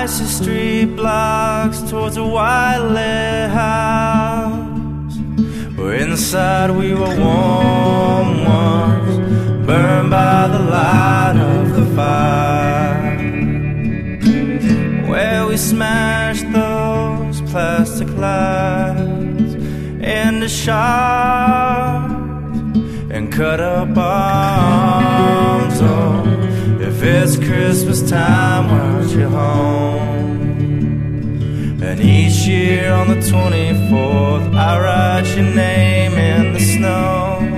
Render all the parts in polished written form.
icy street blocks towards a white lit house, where inside we were warm ones, burned by the light of the fire, where we smashed those plastic lights into shards and cut up arms. Oh, if it's Christmas time, won't you home? And each year on the 24th, I write your name in the snow,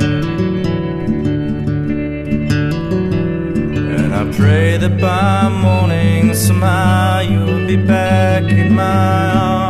and I pray that by morning somehow you'll be back in my arms.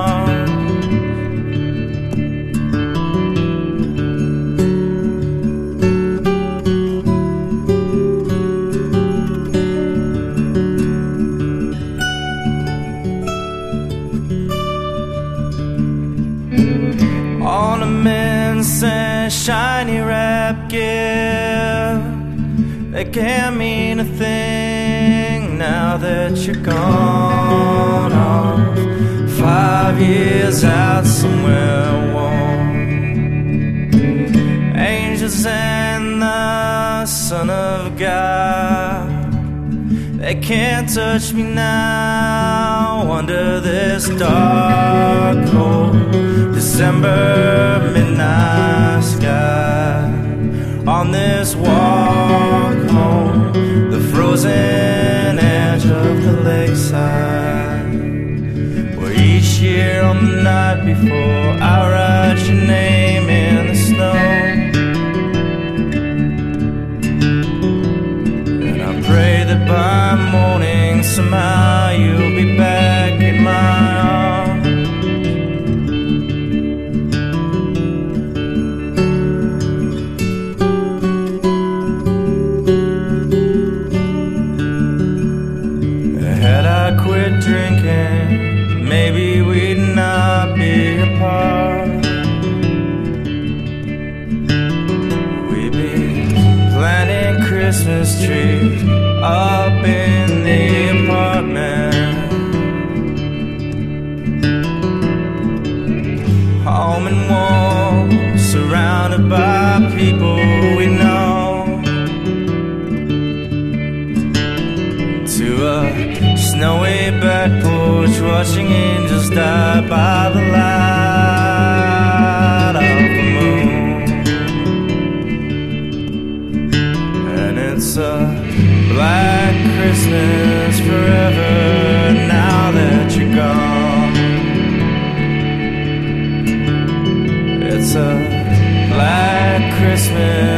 Ornaments and shiny wrap gifts, they can't mean a thing now that you're gone off 5 years out somewhere warm. Angels and the Son of God, they can't touch me now under this dark, cold December midnight sky. On this walk home, the frozen edge of the lakeside, where each year on the night before I write your name in the snow, and I pray that by morning somehow you'll be back in my arms. Quit drinking, maybe we'd not be apart. We'd be planting Christmas trees up in the apartment, home and warm, surrounded by people we know, to a snowy back porch, watching angels die by the light of the moon. And it's a black Christmas forever now that you're gone. It's a black Christmas